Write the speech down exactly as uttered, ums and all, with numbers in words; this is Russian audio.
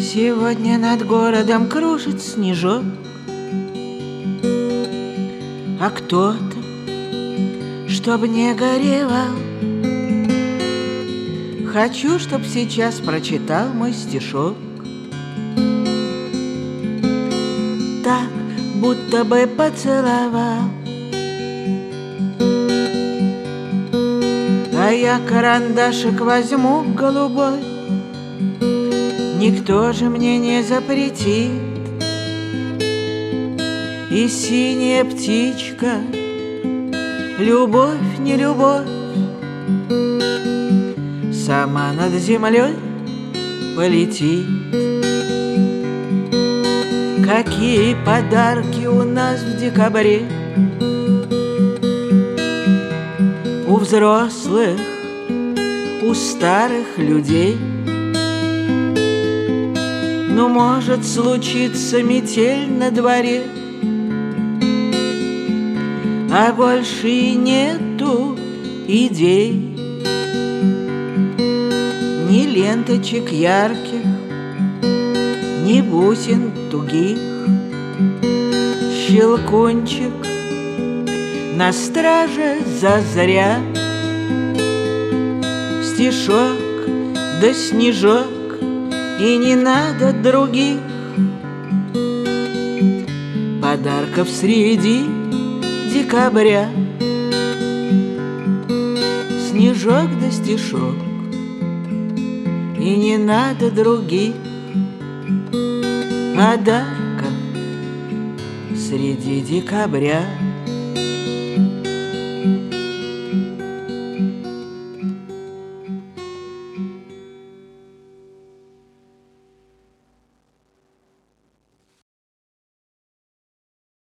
Сегодня над городом кружит снежок, а кто-то, чтоб не горевал, хочу, чтоб сейчас прочитал мой стишок. Так, будто бы поцеловал, а я карандашик возьму голубой, никто же мне не запретит. И синяя птичка, любовь, не любовь, сама над землей полетит. Какие подарки у нас в декабре, у взрослых, у старых людей. Ну, может случиться метель на дворе, а больше и нету идей. Ни ленточек ярких, ни бусин тугих, щелкунчик на страже зазря. Стишок да снежок, и не надо других подарков среди декабря. Снежок да стишок, и не надо других подарков среди декабря.